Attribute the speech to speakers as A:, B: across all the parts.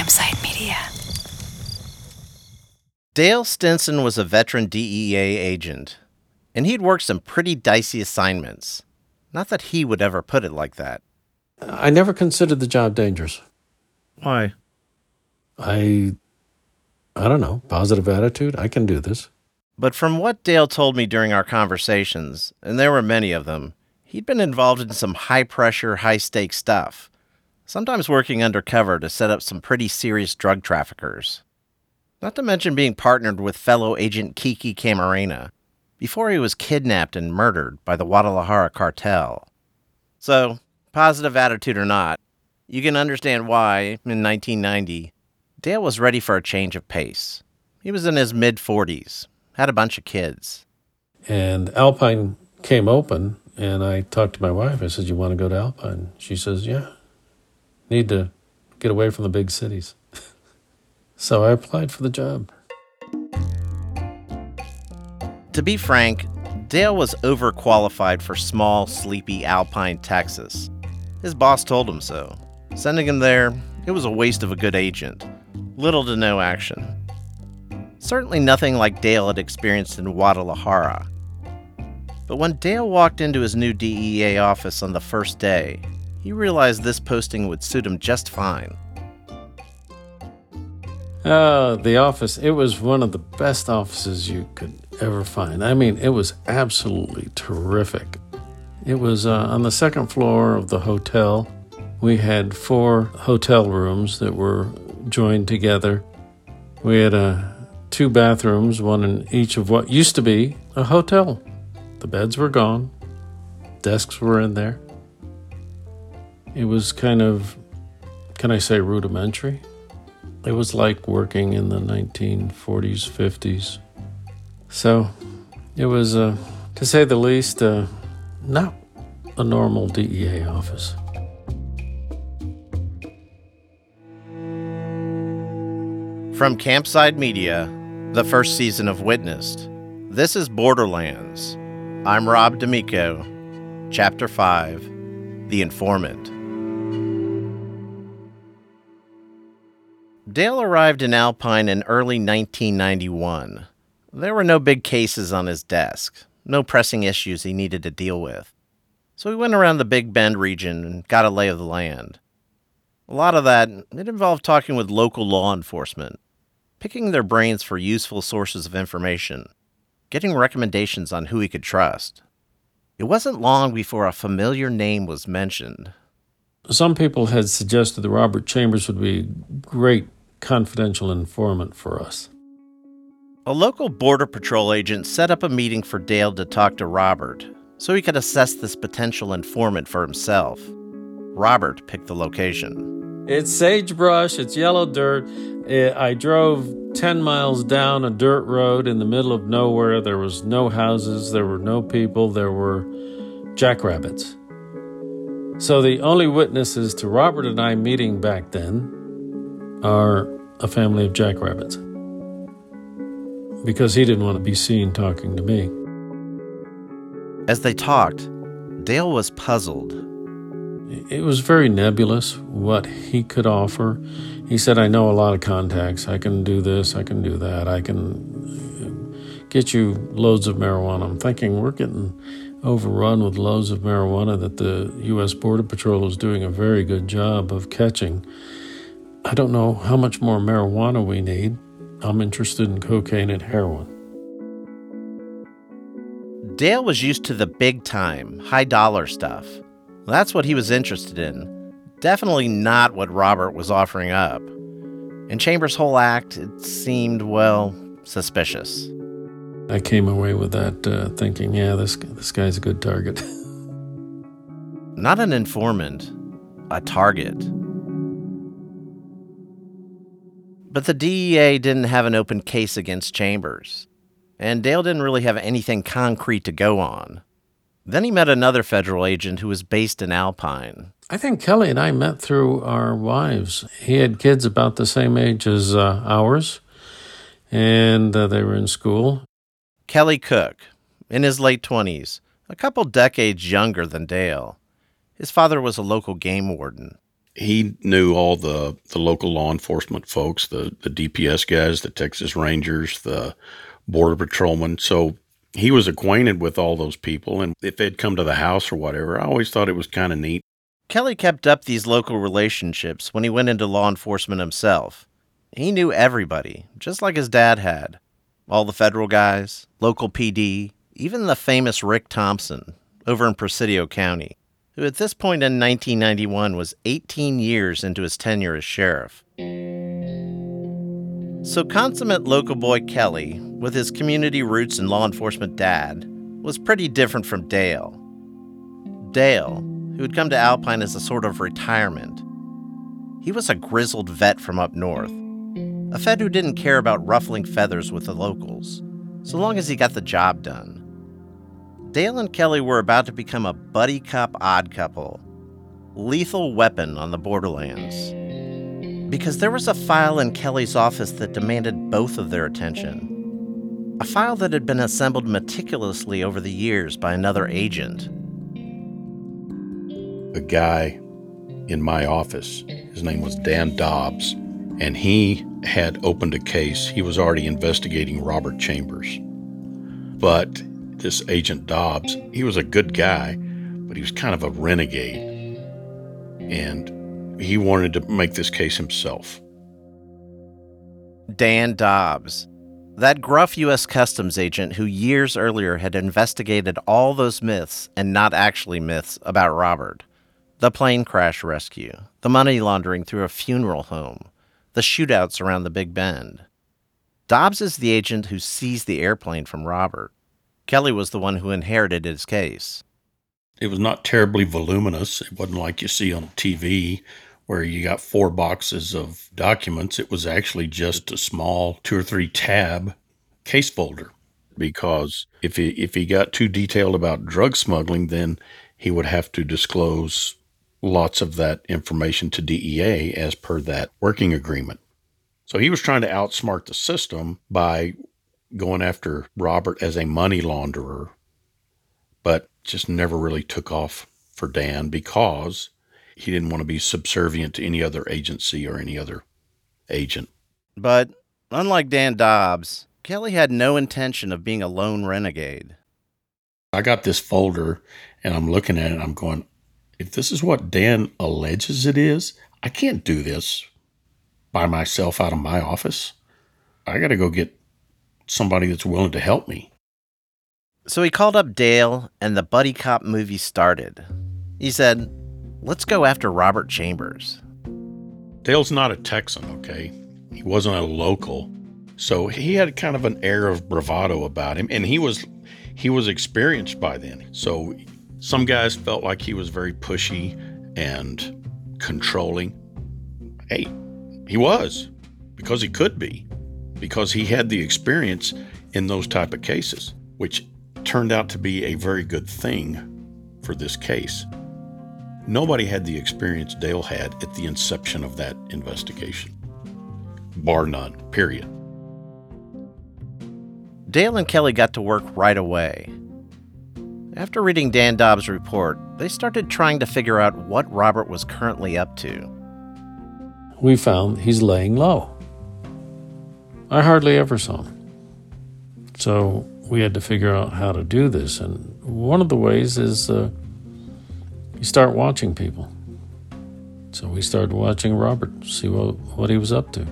A: Campside Media.
B: Dale Stinson was a veteran DEA agent, and he'd worked some pretty dicey assignments. Not that he would ever put it like that.
C: I never considered the job dangerous.
B: Why?
C: I don't know, positive attitude. I can do this.
B: But from what Dale told me during our conversations, and there were many of them, he'd been involved in some high-pressure, high-stakes stuff, sometimes working undercover to set up some pretty serious drug traffickers. Not to mention being partnered with fellow agent Kiki Camarena before he was kidnapped and murdered by the Guadalajara cartel. So, positive attitude or not, you can understand why, in 1990, Dale was ready for a change of pace. He was in his mid-40s, had a bunch of kids.
C: And Alpine came open, and I talked to my wife. I said, "You want to go to Alpine?" She says, "Yeah. Need to get away from the big cities." So I applied for the job.
B: To be frank, Dale was overqualified for small, sleepy Alpine, Texas. His boss told him so. Sending him there, it was a waste of a good agent. Little to no action. Certainly nothing like Dale had experienced in Guadalajara. But when Dale walked into his new DEA office on the first day, he realized this posting would suit him just fine.
C: The office, it was one of the best offices you could ever find. I mean, it was absolutely terrific. It was on the second floor of the hotel. We had 4 hotel rooms that were joined together. We had 2 bathrooms, one in each of what used to be a hotel. The beds were gone. Desks were in there. It was kind of, can I say, rudimentary? It was like working in the 1940s, 50s. So it was, to say the least, not a normal DEA office.
B: From Campside Media, the first season of Witnessed, this is Borderlands. I'm Rob D'Amico, Chapter 5, The Informant. Dale arrived in Alpine in early 1991. There were no big cases on his desk, no pressing issues he needed to deal with. So he went around the Big Bend region and got a lay of the land. A lot of that, it involved talking with local law enforcement, picking their brains for useful sources of information, getting recommendations on who he could trust. It wasn't long before a familiar name was mentioned.
C: Some people had suggested that Robert Chambers would be a great confidential informant for us.
B: A local Border Patrol agent set up a meeting for Dale to talk to Robert so he could assess this potential informant for himself. Robert picked the location.
C: It's sagebrush, it's yellow dirt. I drove 10 miles down a dirt road in the middle of nowhere. There was no houses, there were no people, there were jackrabbits. So the only witnesses to Robert and I meeting back then are a family of jackrabbits. Because he didn't want to be seen talking to me.
B: As they talked, Dale was puzzled.
C: It was very nebulous what he could offer. He said, "I know a lot of contacts. I can do this, I can do that. I can get you loads of marijuana." I'm thinking, we're getting overrun with loads of marijuana that the U.S. Border Patrol is doing a very good job of catching. I don't know how much more marijuana we need. I'm interested in cocaine and heroin.
B: Dale was used to the big-time, high-dollar stuff. That's what he was interested in. Definitely not what Robert was offering up. In Chambers' whole act, it seemed, well, suspicious.
C: I came away with that thinking, yeah, this guy's a good target.
B: Not an informant, a target. But the DEA didn't have an open case against Chambers, and Dale didn't really have anything concrete to go on. Then he met another federal agent who was based in Alpine.
C: I think Kelly and I met through our wives. He had kids about the same age as ours, and they were in school.
B: Kelly Cook, in his late 20s, a couple decades younger than Dale. His father was a local game warden.
A: He knew all the local law enforcement folks, the DPS guys, the Texas Rangers, the Border Patrolmen. So he was acquainted with all those people. And if they'd come to the house or whatever, I always thought it was kind of neat.
B: Kelly kept up these local relationships when he went into law enforcement himself. He knew everybody, just like his dad had. All the federal guys, local PD, even the famous Rick Thompson over in Presidio County, who at this point in 1991 was 18 years into his tenure as sheriff. So consummate local boy Kelly, with his community roots and law enforcement dad, was pretty different from Dale. Dale, who had come to Alpine as a sort of retirement. He was a grizzled vet from up north, a vet who didn't care about ruffling feathers with the locals, so long as he got the job done. Dale and Kelly were about to become a buddy cop odd couple, lethal weapon on the borderlands. Because there was a file in Kelly's office that demanded both of their attention. A file that had been assembled meticulously over the years by another agent.
A: A guy in my office, his name was Dan Dobbs, and he had opened a case. He was already investigating Robert Chambers. But this Agent Dobbs, he was a good guy, but he was kind of a renegade. And he wanted to make this case himself.
B: Dan Dobbs, that gruff U.S. Customs agent who years earlier had investigated all those myths and not actually myths about Robert. The plane crash rescue, the money laundering through a funeral home, the shootouts around the Big Bend. Dobbs is the agent who seized the airplane from Robert. Kelly was the one who inherited his case.
A: It was not terribly voluminous. It wasn't like you see on TV where you got 4 boxes of documents. It was actually just a small 2 or 3 tab case folder, because if he got too detailed about drug smuggling, then he would have to disclose lots of that information to DEA as per that working agreement. So he was trying to outsmart the system by going after Robert as a money launderer, but just never really took off for Dan because he didn't want to be subservient to any other agency or any other agent.
B: But unlike Dan Dobbs, Kelly had no intention of being a lone renegade.
A: I got this folder and I'm looking at it and I'm going, if this is what Dan alleges it is, I can't do this by myself out of my office. I got to go get somebody that's willing to help me.
B: So he called up Dale, and the buddy cop movie started. He said, let's go after Robert Chambers.
A: Dale's not a Texan, okay? He wasn't a local. So he had kind of an air of bravado about him, and he was experienced by then. So some guys felt like he was very pushy and controlling. Hey, he was, because he could be, because he had the experience in those type of cases, which turned out to be a very good thing for this case. Nobody had the experience Dale had at the inception of that investigation. Bar none, period.
B: Dale and Kelly got to work right away. After reading Dan Dobbs' report, they started trying to figure out what Robert was currently up to.
C: We found he's laying low. I hardly ever saw him. So we had to figure out how to do this. And one of the ways is you start watching people. So we started watching Robert, see what he was up to.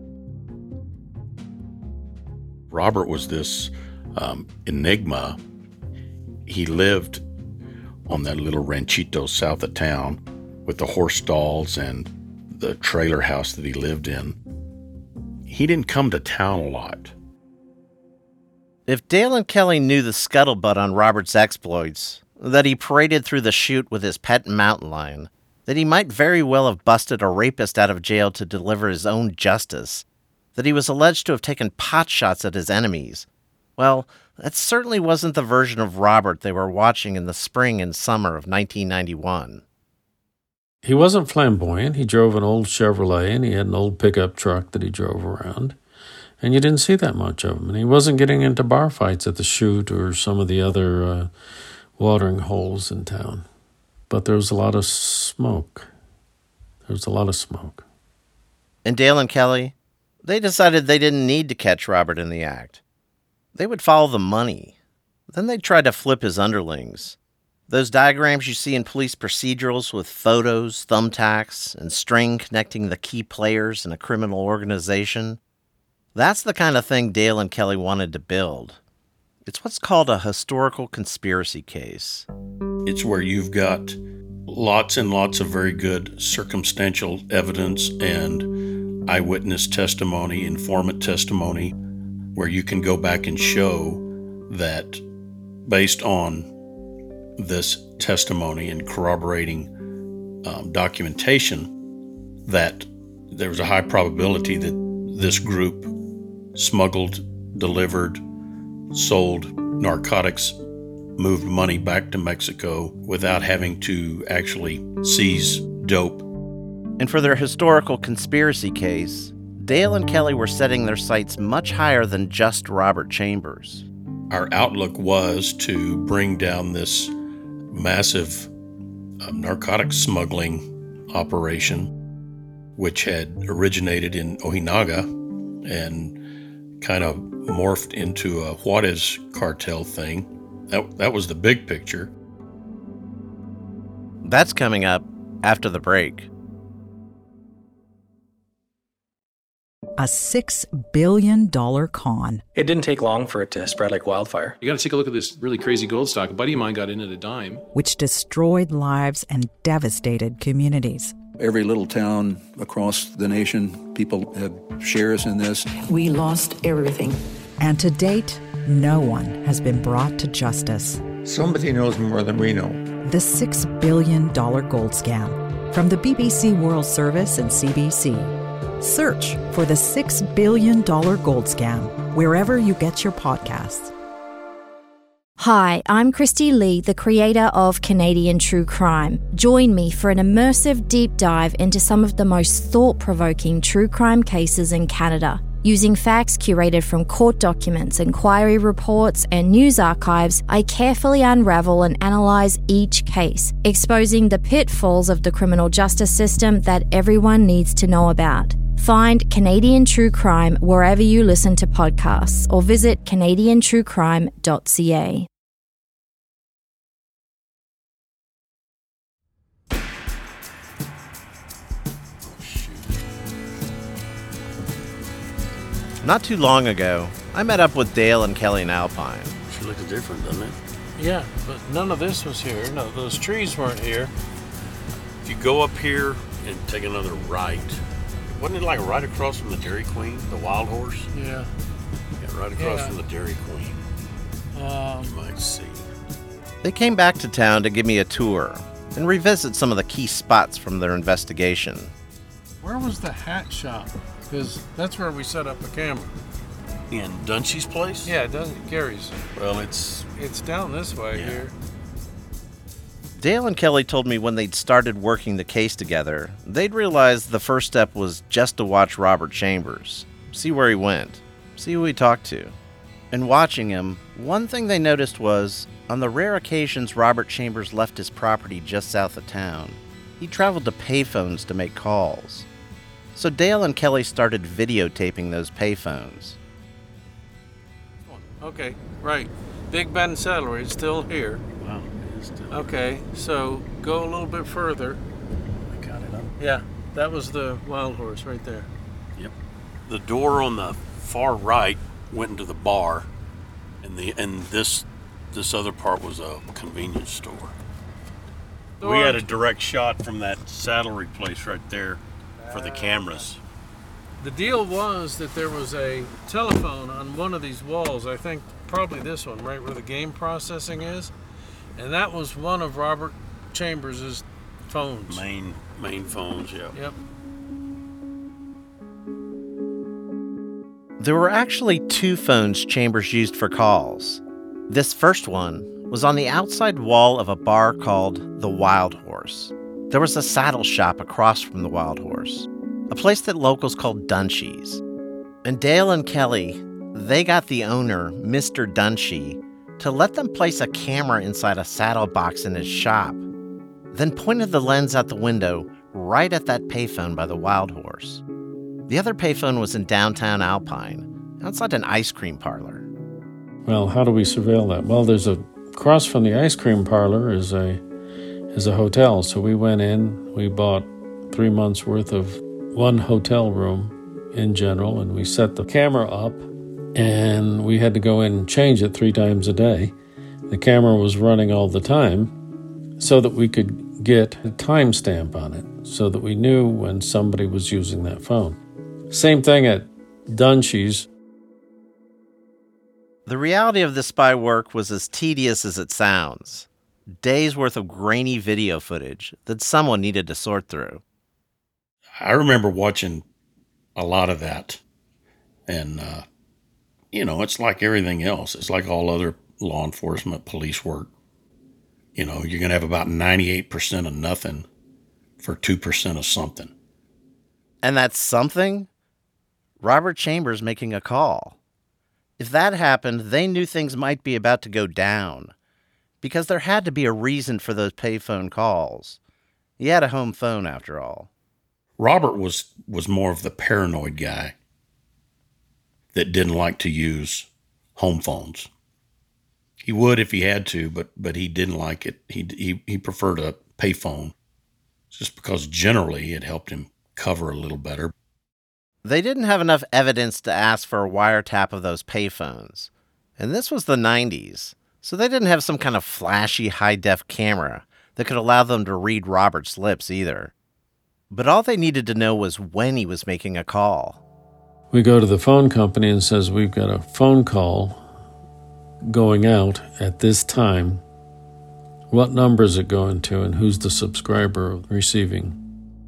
A: Robert was this enigma. He lived on that little ranchito south of town with the horse stalls and the trailer house that he lived in. He didn't come to town a lot.
B: If Dale and Kelly knew the scuttlebutt on Robert's exploits, that he paraded through the chute with his pet mountain lion, that he might very well have busted a rapist out of jail to deliver his own justice, that he was alleged to have taken pot shots at his enemies, well, that certainly wasn't the version of Robert they were watching in the spring and summer of 1991.
C: He wasn't flamboyant. He drove an old Chevrolet, and he had an old pickup truck that he drove around. And you didn't see that much of him. And he wasn't getting into bar fights at the chute or some of the other watering holes in town. But there was a lot of smoke. There was a lot of smoke.
B: And Dale and Kelly, they decided they didn't need to catch Robert in the act. They would follow the money. Then they'd try to flip his underlings. Those diagrams you see in police procedurals with photos, thumbtacks, and string connecting the key players in a criminal organization, that's the kind of thing Dale and Kelly wanted to build. It's what's called a historical conspiracy case.
A: It's where you've got lots and lots of very good circumstantial evidence and eyewitness testimony, informant testimony, where you can go back and show that based on this testimony and corroborating documentation, that there was a high probability that this group smuggled, delivered, sold narcotics, moved money back to Mexico without having to actually seize dope.
B: And for their historical conspiracy case, Dale and Kelly were setting their sights much higher than just Robert Chambers.
A: Our outlook was to bring down this massive narcotics smuggling operation, which had originated in Ojinaga and kind of morphed into a Juarez cartel thing. That was the big picture.
B: That's coming up after the break.
D: A $6 billion con.
E: It didn't take long for it to spread like wildfire.
F: You got to take a look at this really crazy gold stock. A buddy of mine got in at a dime.
D: Which destroyed lives and devastated communities.
G: Every little town across the nation, people have shares in this.
H: We lost everything.
D: And to date, no one has been brought to justice.
I: Somebody knows more than we know.
D: The $6 billion gold scam. From the BBC World Service and CBC. Search for the $6 billion gold scam wherever you get your podcasts.
J: Hi, I'm Christy Lee, the creator of Canadian True Crime. Join me for an immersive deep dive into some of the most thought-provoking true crime cases in Canada. Using facts curated from court documents, inquiry reports, and news archives, I carefully unravel and analyse each case, exposing the pitfalls of the criminal justice system that everyone needs to know about. Find Canadian True Crime wherever you listen to podcasts or visit canadiantruecrime.ca.
B: Not too long ago, I met up with Dale and Kelly in Alpine.
A: Sure looks different, doesn't it?
C: Yeah, but none of this was here. No, those trees weren't here.
A: If you go up here and take another right, wasn't it like right across from the Dairy Queen, the Wild Horse?
C: Yeah.
A: Yeah, right across from the Dairy Queen. You might see.
B: They came back to town to give me a tour and revisit some of the key spots from their investigation.
C: Where was the hat shop? Because that's where we set up a camera.
A: In Dunshey's place?
C: Yeah, it doesn't. Gary's.
A: Well, it's
C: down this way here.
B: Dale and Kelly told me when they'd started working the case together, they'd realized the first step was just to watch Robert Chambers, see where he went, see who he talked to. And watching him, one thing they noticed was, on the rare occasions Robert Chambers left his property just south of town, he traveled to payphones to make calls. So Dale and Kelly started videotaping those payphones.
C: Okay, right. Big Ben Saddlery is still here.
A: wow. It is still.
C: Okay, so go a little bit further.
A: I got it up.
C: Yeah, that was the Wild Horse right there.
A: Yep. The door on the far right went into the bar, and this other part was a convenience store. We had a direct shot from that saddlery place right there for the cameras.
C: The deal was that there was a telephone on one of these walls, I think probably this one, right where the game processing is, and that was one of Robert Chambers' phones.
A: Main phones, yeah.
C: Yep.
B: There were actually two phones Chambers used for calls. This first one was on the outside wall of a bar called the Wild Horse. There was a saddle shop across from the Wild Horse, a place that locals called Dunshey's. And Dale and Kelly, they got the owner, Mr. Dunshey, to let them place a camera inside a saddle box in his shop, then pointed the lens out the window right at that payphone by the Wild Horse. The other payphone was in downtown Alpine, outside an ice cream parlor.
C: Well, how do we surveil that? Well, there's across from the ice cream parlor is a hotel. So we went in, we bought 3 months worth of one hotel room in general, and we set the camera up, and we had to go in and change it 3 times a day. The camera was running all the time so that we could get a timestamp on it, so that we knew when somebody was using that phone. Same thing at Dunshie's.
B: The reality of this spy work was as tedious as it sounds. Days worth of grainy video footage that someone needed to sort through.
A: I remember watching a lot of that. And, it's like everything else. It's like all other law enforcement, police work. You're going to have about 98% of nothing for 2% of something.
B: And that's something? Robert Chambers making a call. If that happened, they knew things might be about to go down, because there had to be a reason for those payphone calls. He had a home phone, after all.
A: Robert was more of the paranoid guy that didn't like to use home phones. He would if he had to, but he didn't like it. He preferred a payphone just because generally it helped him cover a little better.
B: They didn't have enough evidence to ask for a wiretap of those payphones. And this was the 90s, so they didn't have some kind of flashy high-def camera that could allow them to read Robert's lips either. But all they needed to know was when he was making a call.
C: We go to the phone company and says, we've got a phone call going out at this time. What number is it going to, and who's the subscriber receiving?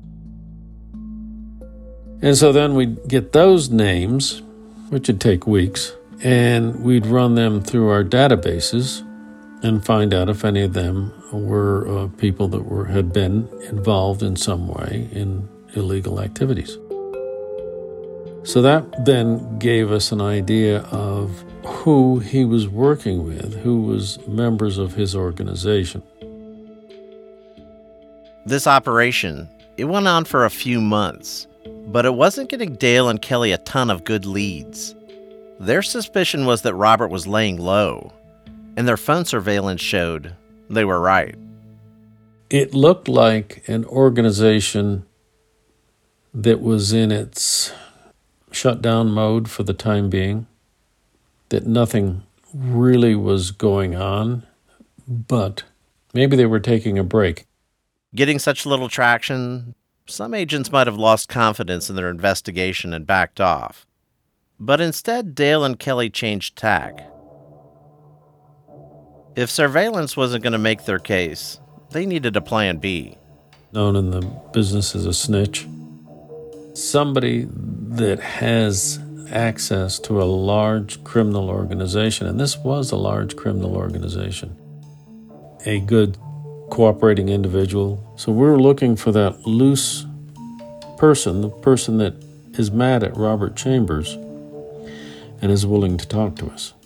C: And so then we'd get those names, which would take weeks, and we'd run them through our databases and find out if any of them were people that had been involved in some way in illegal activities. So that then gave us an idea of who he was working with, who was members of his organization.
B: This operation, it went on for a few months, but it wasn't getting Dale and Kelly a ton of good leads. Their suspicion was that Robert was laying low, and their phone surveillance showed they were right.
C: It looked like an organization that was in its shutdown mode for the time being, that nothing really was going on, but maybe they were taking a break.
B: Getting such little traction, some agents might have lost confidence in their investigation and backed off. But instead, Dale and Kelly changed tack. If surveillance wasn't going to make their case, they needed a plan B.
C: Known in the business as a snitch. Somebody that has access to a large criminal organization, and this was a large criminal organization. A good cooperating individual. So we're looking for that loose person, the person that is mad at Robert Chambers and is willing to talk to us.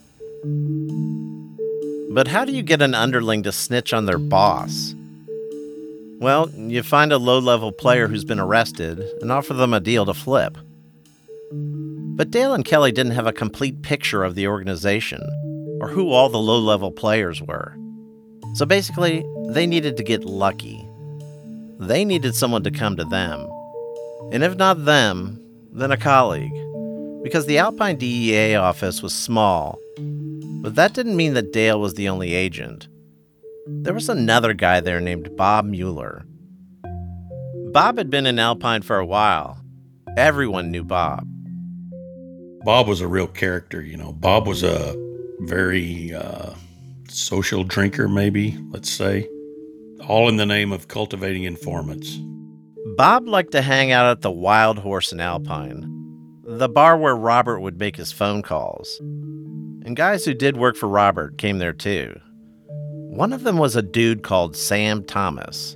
B: But how do you get an underling to snitch on their boss? Well, you find a low-level player who's been arrested and offer them a deal to flip. But Dale and Kelly didn't have a complete picture of the organization or who all the low-level players were. So basically, they needed to get lucky. They needed someone to come to them. And if not them, then a colleague. Because the Alpine DEA office was small, but that didn't mean that Dale was the only agent. There was another guy there named Bob Mueller. Bob had been in Alpine for a while. Everyone knew Bob.
A: Bob was a real character, Bob was a very social drinker, maybe, let's say. All in the name of cultivating informants.
B: Bob liked to hang out at the Wild Horse in Alpine, the bar where Robert would make his phone calls. And guys who did work for Robert came there too. One of them was a dude called Sam Thomas.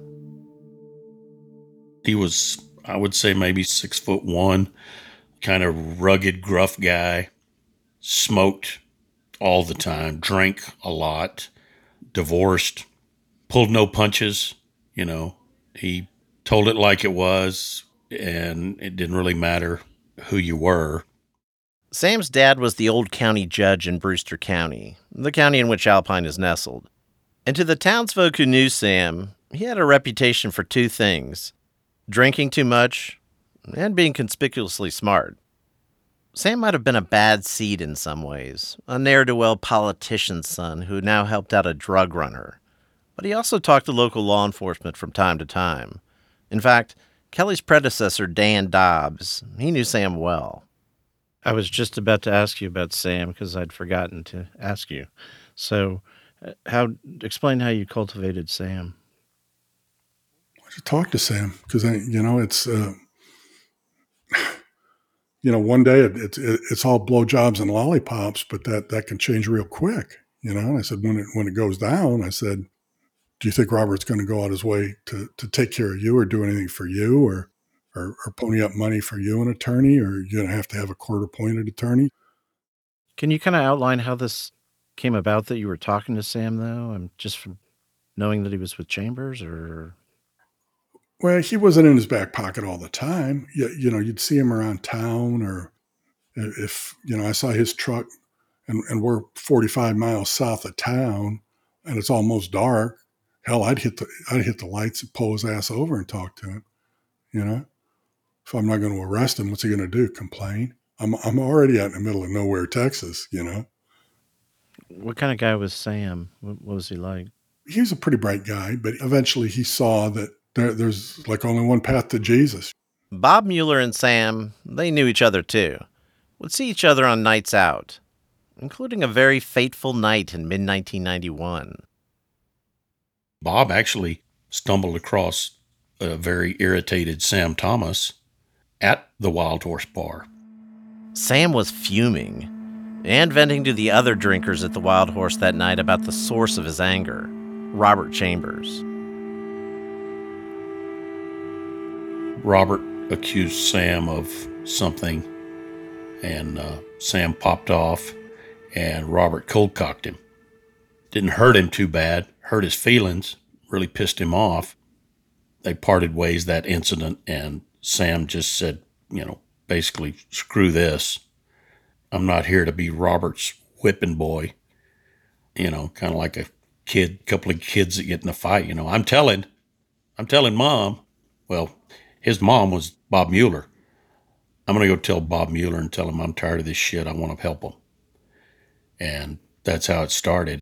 A: He was, I would say, maybe 6'1", kind of rugged, gruff guy. Smoked all the time, drank a lot, divorced, pulled no punches. He told it like it was, and it didn't really matter who you were.
B: Sam's dad was the old county judge in Brewster County, the county in which Alpine is nestled. And to the townsfolk who knew Sam, he had a reputation for two things: drinking too much and being conspicuously smart. Sam might have been a bad seed in some ways, a ne'er-do-well politician's son who now helped out a drug runner. But he also talked to local law enforcement from time to time. In fact, Kelly's predecessor, Dan Dobbs, he knew Sam well. I was just about to ask you about Sam because I'd forgotten to ask you. So, explain how you cultivated Sam.
H: Why don't you talk to Sam? Because, it's, one day it's all blowjobs and lollipops, but that can change real quick, And I said, when it goes down, I said, do you think Robert's going to go out his way to take care of you or do anything for you or pony up money for you, an attorney, or you're going to have a court-appointed attorney?
B: Can you kind of outline how this came about that you were talking to Sam, though? Just from knowing that he was with Chambers, or?
H: Well, he wasn't in his back pocket all the time. You'd see him around town, or if, I saw his truck and we're 45 miles south of town and it's almost dark. Hell, I'd hit the lights and pull his ass over and talk to him, If I'm not going to arrest him, what's he going to do? Complain? I'm already out in the middle of nowhere, Texas,
B: What kind of guy was Sam? What was he like?
H: He was a pretty bright guy, but eventually he saw that there's like only one path to Jesus.
B: Bob Mueller and Sam, they knew each other too. Would see each other on nights out, including a very fateful night in mid-1991.
A: Bob actually stumbled across a very irritated Sam Thomas at the Wild Horse Bar.
B: Sam was fuming and venting to the other drinkers at the Wild Horse that night about the source of his anger, Robert Chambers.
A: Robert accused Sam of something, and Sam popped off, and Robert cold-cocked him. Didn't hurt him too bad, hurt his feelings, really pissed him off. They parted ways that incident, and Sam just said, basically, screw this. I'm not here to be Robert's whipping boy. Kind of like a couple of kids that get in a fight. I'm telling Mom. Well, his mom was Bob Mueller. I'm going to go tell Bob Mueller and tell him I'm tired of this shit. I want to help him. And that's how it started.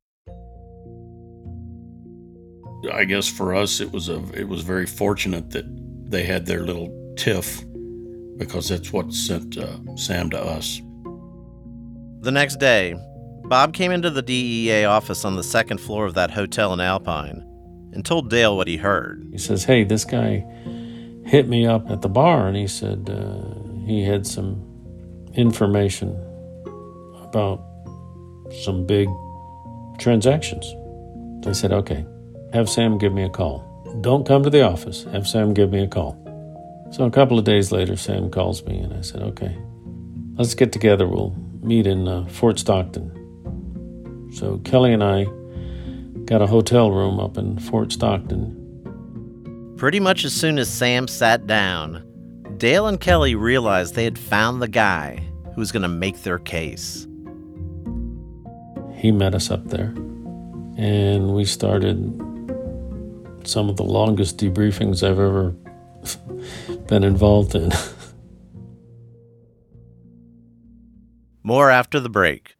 A: I guess for us, it was very fortunate that they had their little tiff, because that's what sent Sam to us.
B: The next day, Bob came into the DEA office on the second floor of that hotel in Alpine and told Dale what he heard.
C: He says, hey, this guy hit me up at the bar, and he said he had some information about some big transactions. I said, okay, have Sam give me a call. Don't come to the office. Have Sam give me a call. So a couple of days later, Sam calls me, and I said, okay, let's get together. We'll meet in Fort Stockton. So Kelly and I got a hotel room up in Fort Stockton.
B: Pretty much as soon as Sam sat down, Dale and Kelly realized they had found the guy who was going to make their case.
C: He met us up there, and we started some of the longest debriefings I've ever been involved in.
B: More after the break.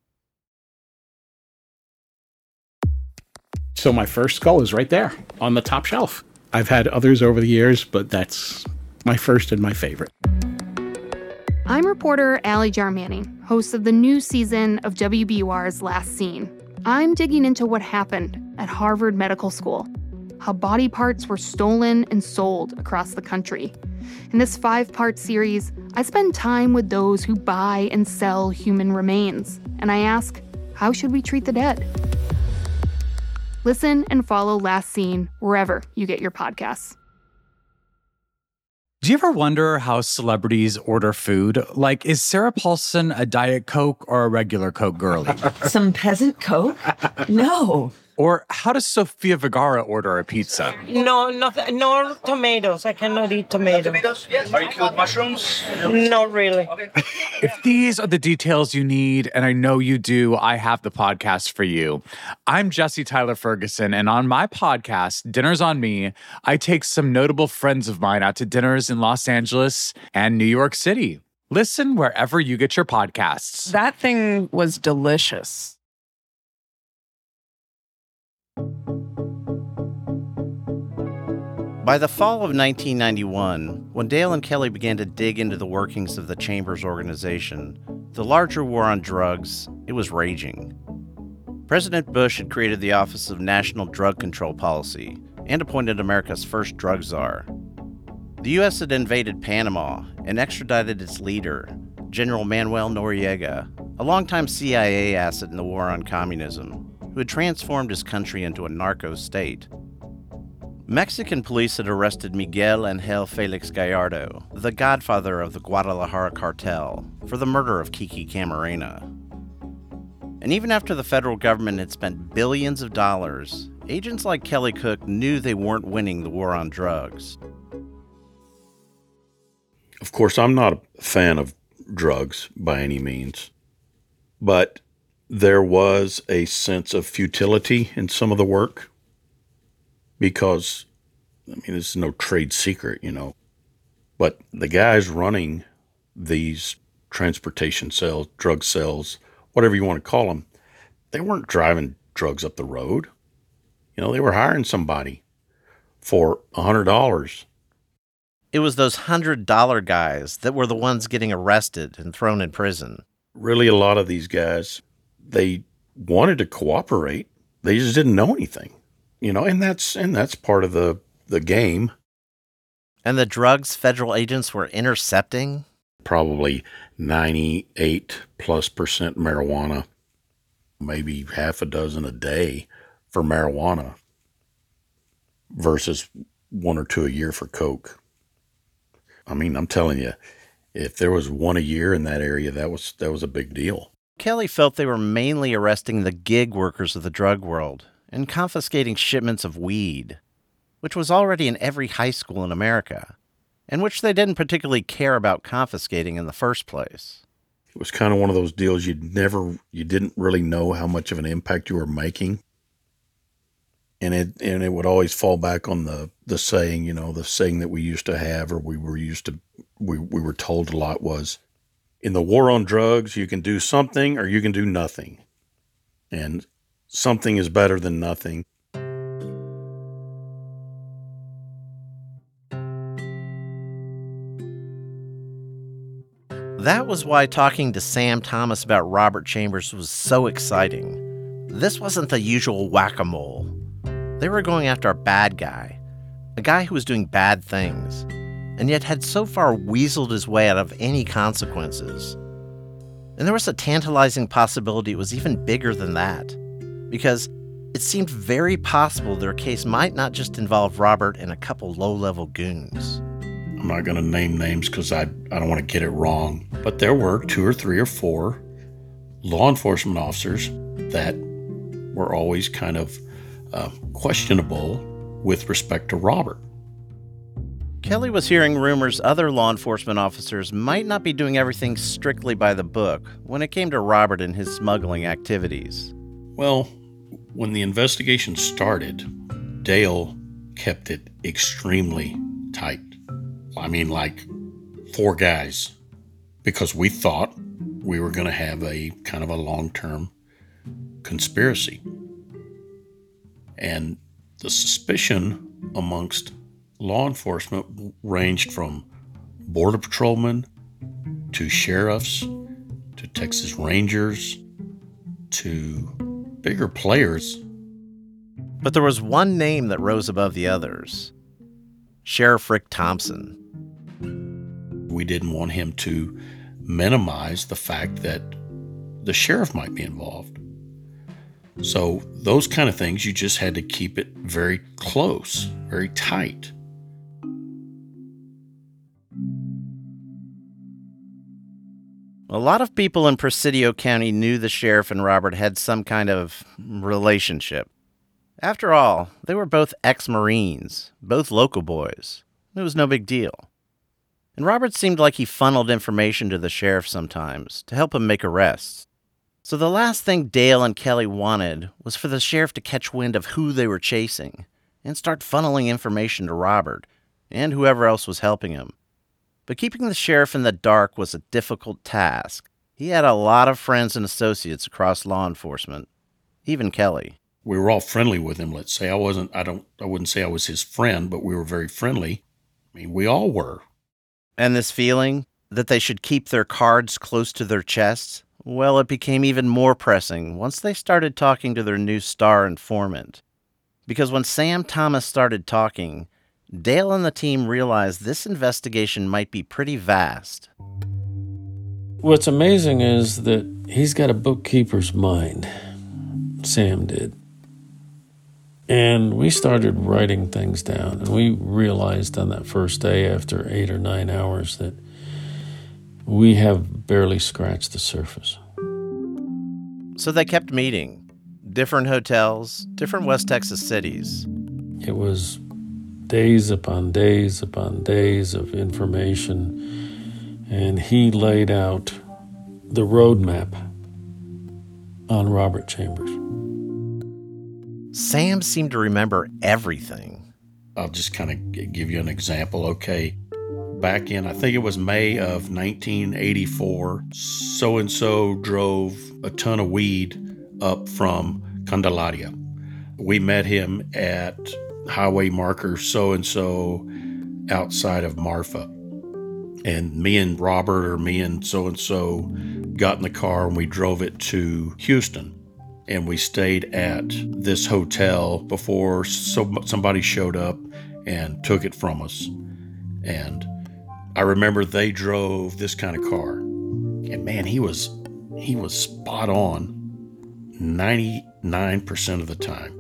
K: So my first skull is right there on the top shelf. I've had others over the years, but that's my first and my favorite.
L: I'm reporter Allie Jarmanning, host of the new season of WBUR's Last Scene. I'm digging into what happened at Harvard Medical School, how body parts were stolen and sold across the country. In this 5-part series, I spend time with those who buy and sell human remains, and I ask, how should we treat the dead? Listen and follow Last Scene wherever you get your podcasts.
M: Do you ever wonder how celebrities order food? Like, is Sarah Paulson a Diet Coke or a regular Coke girlie?
N: Some peasant Coke? No.
M: Or how does Sofia Vergara order a pizza?
N: No tomatoes. I cannot eat tomatoes.
O: Are you cool with mushrooms?
N: Not really.
M: If these are the details you need, and I know you do, I have the podcast for you. I'm Jesse Tyler Ferguson, and on my podcast, Dinners on Me, I take some notable friends of mine out to dinners in Los Angeles and New York City. Listen wherever you get your podcasts.
P: That thing was delicious.
B: By the fall of 1991, when Dale and Kelly began to dig into the workings of the Chamber's organization, the larger war on drugs, it was raging. President Bush had created the Office of National Drug Control Policy and appointed America's first drug czar. The U.S. had invaded Panama and extradited its leader, General Manuel Noriega, a longtime CIA asset in the war on communism, who had transformed his country into a narco state. Mexican police had arrested Miguel Angel Felix Gallardo, the godfather of the Guadalajara cartel, for the murder of Kiki Camarena. And even after the federal government had spent billions of dollars, agents like Kelly Cook knew they weren't winning the war on drugs.
A: Of course, I'm not a fan of drugs by any means, but there was a sense of futility in some of the work. Because, I mean, this is no trade secret, but the guys running these transportation cells, drug cells, whatever you want to call them, they weren't driving drugs up the road. They were hiring somebody for $100.
B: It was those $100 guys that were the ones getting arrested and thrown in prison.
A: Really, a lot of these guys, they wanted to cooperate. They just didn't know anything. And that's part of the game.
B: And the drugs federal agents were intercepting?
A: Probably 98+% marijuana, maybe half a dozen a day for marijuana versus 1 or 2 a year for coke. I mean, I'm telling you, if there was 1 a year in that area, that was a big deal.
B: Kelly felt they were mainly arresting the gig workers of the drug world and confiscating shipments of weed, which was already in every high school in America, and which they didn't particularly care about confiscating in the first place.
A: It was kind of one of those deals you didn't really know how much of an impact you were making. And it would always fall back on the saying, the saying that we used to have, or we were told a lot was, in the war on drugs, you can do something or you can do nothing. And something is better than nothing.
B: That was why talking to Sam Thomas about Robert Chambers was so exciting. This wasn't the usual whack-a-mole. They were going after a bad guy, a guy who was doing bad things, and yet had so far weaseled his way out of any consequences. And there was a tantalizing possibility it was even bigger than that, because it seemed very possible their case might not just involve Robert and a couple low-level goons.
A: I'm not going to name names because I don't want to get it wrong, but there were 2 or 3 or 4 law enforcement officers that were always kind of questionable with respect to Robert.
B: Kelly was hearing rumors other law enforcement officers might not be doing everything strictly by the book when it came to Robert and his smuggling activities.
A: Well, when the investigation started, Dale kept it extremely tight. I mean, like 4 guys, because we thought we were going to have a kind of a long-term conspiracy. And the suspicion amongst law enforcement ranged from border patrolmen to sheriffs to Texas Rangers to bigger players.
B: But there was one name that rose above the others: Sheriff Rick Thompson.
A: We didn't want him to minimize the fact that the sheriff might be involved. So those kind of things, you just had to keep it very close, very tight.
B: A lot of people in Presidio County knew the sheriff and Robert had some kind of relationship. After all, they were both ex-Marines, both local boys. It was no big deal. And Robert seemed like he funneled information to the sheriff sometimes to help him make arrests. So the last thing Dale and Kelly wanted was for the sheriff to catch wind of who they were chasing and start funneling information to Robert and whoever else was helping him. But keeping the sheriff in the dark was a difficult task. He had a lot of friends and associates across law enforcement, even Kelly.
A: We were all friendly with him, let's say. I wouldn't say I was his friend, but we were very friendly. I mean, we all were.
B: And this feeling that they should keep their cards close to their chests, well, it became even more pressing once they started talking to their new star informant. Because when Sam Thomas started talking, Dale and the team realized this investigation might be pretty vast.
C: What's amazing is that he's got a bookkeeper's mind. Sam did. And we started writing things down, and we realized on that first day after 8 or 9 hours that we have barely scratched the surface.
B: So they kept meeting. Different hotels, different West Texas cities.
C: It was days upon days upon days of information, and he laid out the roadmap on Robert Chambers.
B: Sam seemed to remember everything.
A: I'll just kind of give you an example, okay? Back in, I think it was May of 1984, so-and-so drove a ton of weed up from Candelaria. We met him at highway marker so-and-so outside of Marfa. And me and Robert or me and so-and-so got in the car and we drove it to Houston. And we stayed at this hotel before somebody showed up and took it from us. And I remember they drove this kind of car. And man, he was spot on 99% of the time.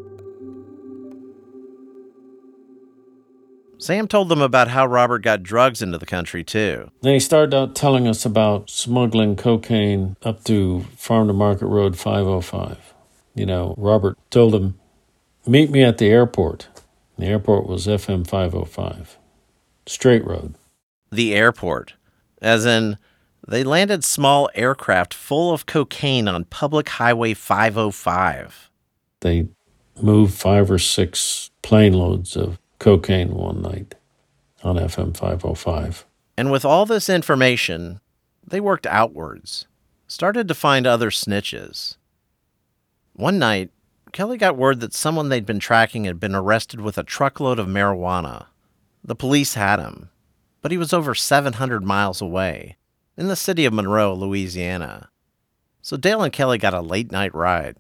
B: Sam told them about how Robert got drugs into the country, too.
C: Then he started out telling us about smuggling cocaine up to Farm to Market Road 505. You know, Robert told him, meet me at the airport. The airport was FM 505. Straight road.
B: The airport. As in, they landed small aircraft full of cocaine on public highway 505.
C: They moved 5 or 6 plane loads of cocaine one night on FM 505.
B: And with all this information, they worked outwards, started to find other snitches. One night, Kelly got word that someone they'd been tracking had been arrested with a truckload of marijuana. The police had him, but he was over 700 miles away, in the city of Monroe, Louisiana. So Dale and Kelly got a late-night ride.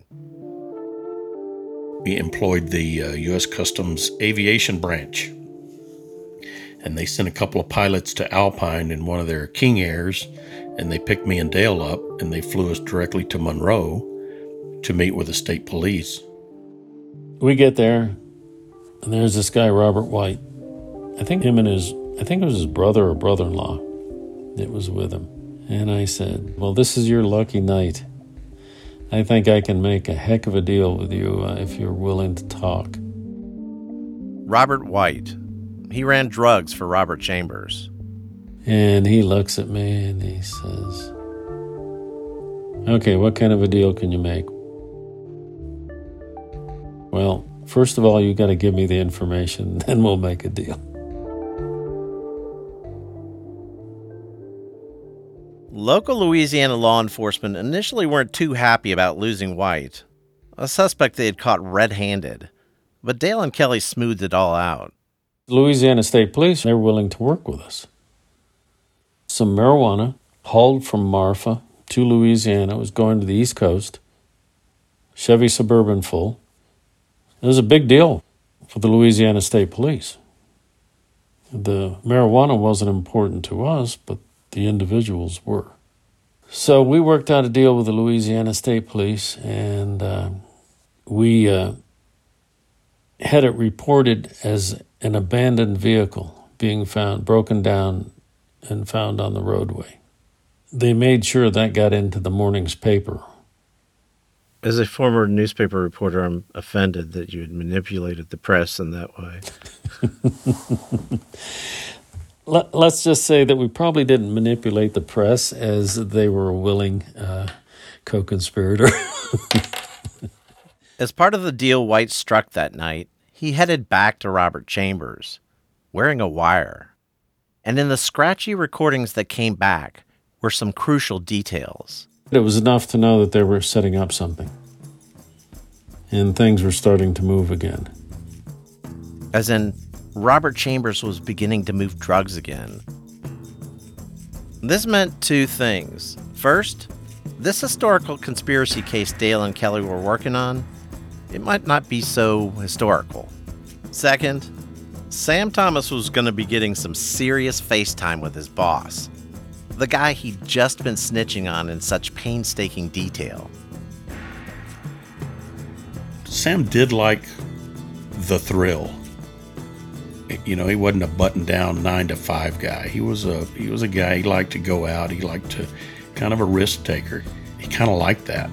A: We employed the U.S. Customs Aviation Branch. And they sent a couple of pilots to Alpine in one of their King Airs, and they picked me and Dale up, and they flew us directly to Monroe to meet with the state police.
C: We get there, and there's this guy, Robert White. I think it was his brother or brother-in-law that was with him. And I said, well, this is your lucky night. I think I can make a heck of a deal with you if you're willing to talk.
B: Robert White. He ran drugs for Robert Chambers.
C: And he looks at me and he says, okay, what kind of a deal can you make? Well, first of all, you got to give me the information, then we'll make a deal.
B: Local Louisiana law enforcement initially weren't too happy about losing White, a suspect they had caught red-handed. But Dale and Kelly smoothed it all out.
C: Louisiana State Police, they were willing to work with us. Some marijuana hauled from Marfa to Louisiana was going to the East Coast. Chevy Suburban full. It was a big deal for the Louisiana State Police. The marijuana wasn't important to us, but the individuals were. So we worked out a deal with the Louisiana State Police, and we had it reported as an abandoned vehicle being found, broken down and found on the roadway. They made sure that got into the morning's paper.
B: As a former newspaper reporter, I'm offended that you had manipulated the press in that way.
C: Let's just say that we probably didn't manipulate the press, as they were a willing co-conspirator.
B: As part of the deal White struck that night, he headed back to Robert Chambers, wearing a wire. And in the scratchy recordings that came back were some crucial details.
C: It was enough to know that they were setting up something. And things were starting to move again.
B: As in, Robert Chambers was beginning to move drugs again. This meant two things. First, this historical conspiracy case Dale and Kelly were working on, it might not be so historical. Second, Sam Thomas was going to be getting some serious FaceTime with his boss, the guy he'd just been snitching on in such painstaking detail.
A: Sam did like the thrill. You know, he wasn't a button-down 9-to-5 guy. He was a guy, he liked to go out. He liked to, kind of a risk taker. He kind of liked that.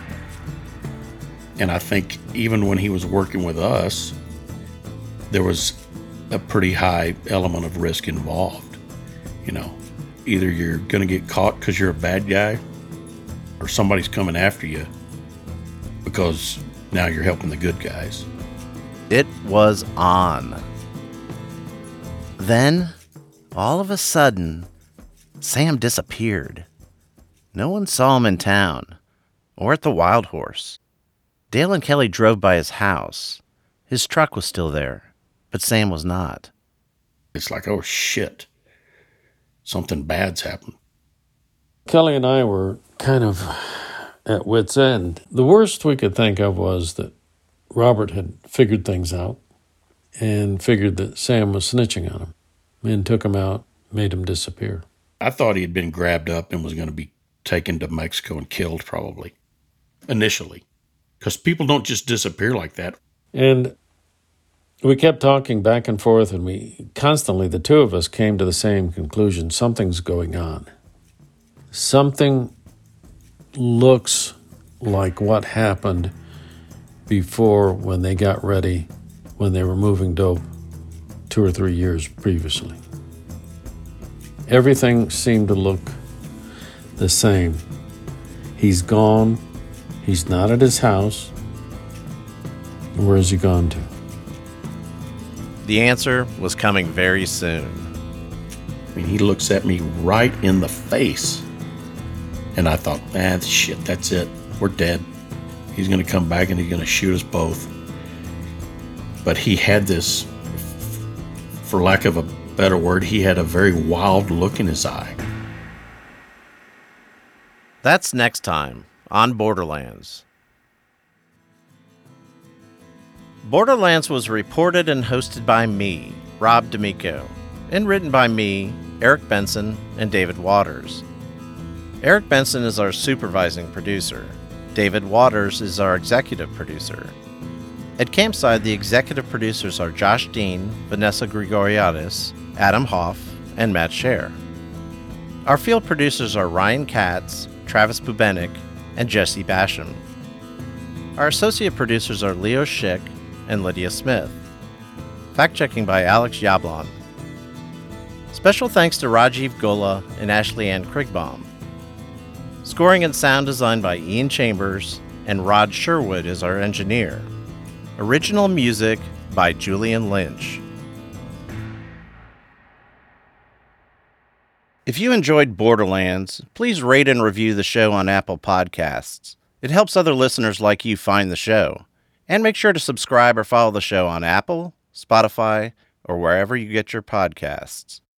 A: And I think even when he was working with us, there was a pretty high element of risk involved. You know, either you're going to get caught because you're a bad guy, or somebody's coming after you because now you're helping the good guys.
B: It was on. Then, all of a sudden, Sam disappeared. No one saw him in town, or at the Wild Horse. Dale and Kelly drove by his house. His truck was still there, but Sam was not.
A: It's like, oh shit, something bad's happened.
C: Kelly and I were kind of at wit's end. The worst we could think of was that Robert had figured things out and figured that Sam was snitching on him and took him out, made him disappear.
A: I thought he had been grabbed up and was going to be taken to Mexico and killed, probably, initially. Because people don't just disappear like that.
C: And we kept talking back and forth, and we constantly, the two of us, came to the same conclusion. Something's going on. Something looks like what happened before when they got ready, when they were moving dope 2 or 3 years previously. Everything seemed to look the same. He's gone. He's not at his house. Where has he gone to?
B: The answer was coming very soon.
A: I mean, he looks at me right in the face. And I thought, shit, that's it. We're dead. He's going to come back and he's going to shoot us both. But he had this, for lack of a better word, he had a very wild look in his eye.
B: That's next time on Borderlands. Borderlands was reported and hosted by me, Rob D'Amico, and written by me, Eric Benson, and David Waters. Eric Benson is our supervising producer. David Waters is our executive producer. At Campside, the executive producers are Josh Dean, Vanessa Grigoriadis, Adam Hoff, and Matt Scher. Our field producers are Ryan Katz, Travis Bubenik, and Jesse Basham. Our associate producers are Leo Schick and Lydia Smith. Fact-checking by Alex Yablon. Special thanks to Rajiv Gola and Ashley Ann Krigbaum. Scoring and sound design by Ian Chambers, and Rod Sherwood is our engineer. Original music by Julian Lynch. If you enjoyed Borderlands, please rate and review the show on Apple Podcasts. It helps other listeners like you find the show. And make sure to subscribe or follow the show on Apple, Spotify, or wherever you get your podcasts.